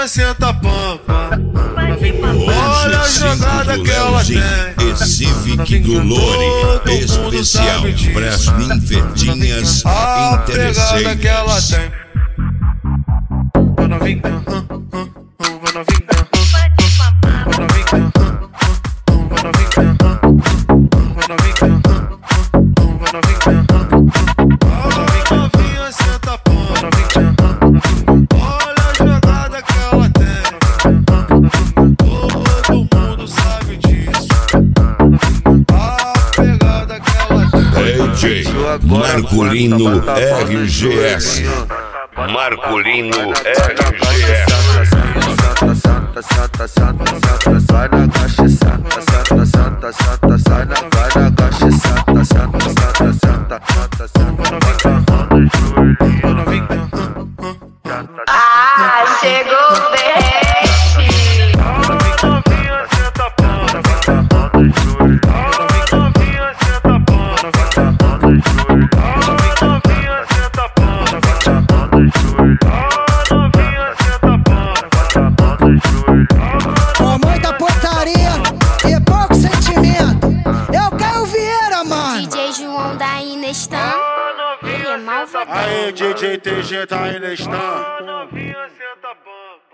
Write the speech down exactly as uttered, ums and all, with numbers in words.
novinha senta pampa. Olha a jogada que ela tem. E Civic do Lore, especial pras ninfetinhas a pegada que ela interessantes. tem. Vai novinha, vai novinha. D J Marculino R G S. Marculino R G S. Santa, santa, santa, santa, sai na caixa, santa, santa, santa, santa, sai na vai na caixa, santa, santa, santa, santa, santa, santa, ah, chegou o berrete. Com muita portaria e pouco sentimento. Eu quero Vieira, mano. D J João da Inestan, ele é malvadão. Aê, D J T G tá aí na Stan.